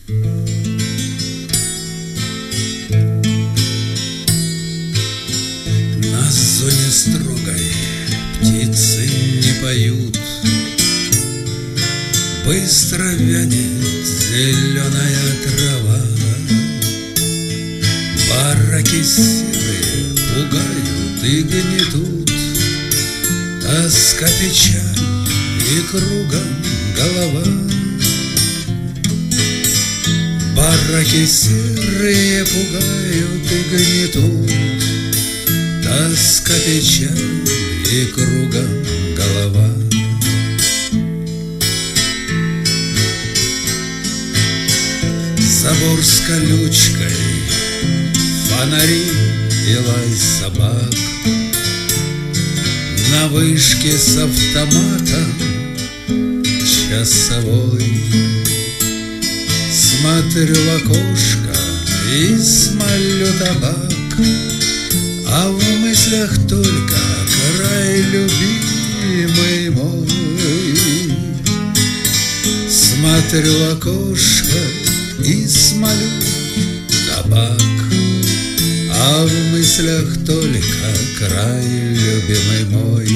На зоне строгой птицы не поют, быстро вянет зеленая трава. Бараки серые пугают и гнетут, тоска, печаль и кругом голова. Бараки серые пугают и гнетут, тоска, печаль и кругом голова. Забор с колючкой, фонари и лай собак. На вышке с автоматом часовой. Смотрю в окошко и смолю табак, а в мыслях только край любимый мой. Смотрю в окошко и смолю табак, а в мыслях только край любимый мой.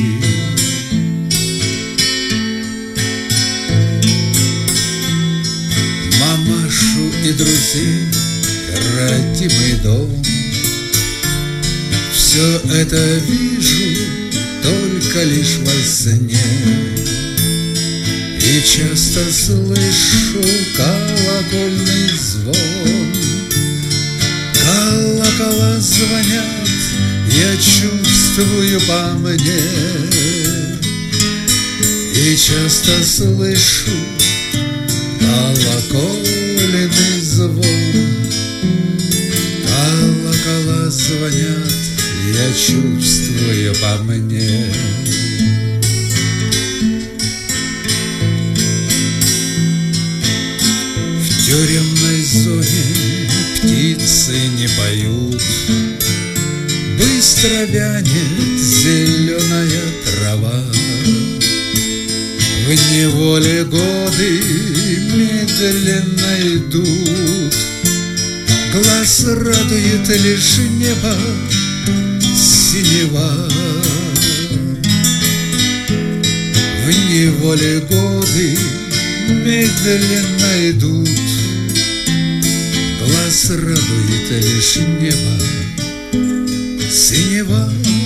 Мамашу и друзей, родимый дом, все это вижу только лишь во сне. И часто слышу колокольный звон. Колокола звонят, я чувствую по мне. И часто слышу колокольный звон. Колокола звонят, я чувствую по мне. В тюремной зоне птицы не поют, быстро вянет зеленая трава. В неволе годы медленно идут, глаз радует лишь небо синева. В неволе годы медленно идут, глаз радует лишь небо синева.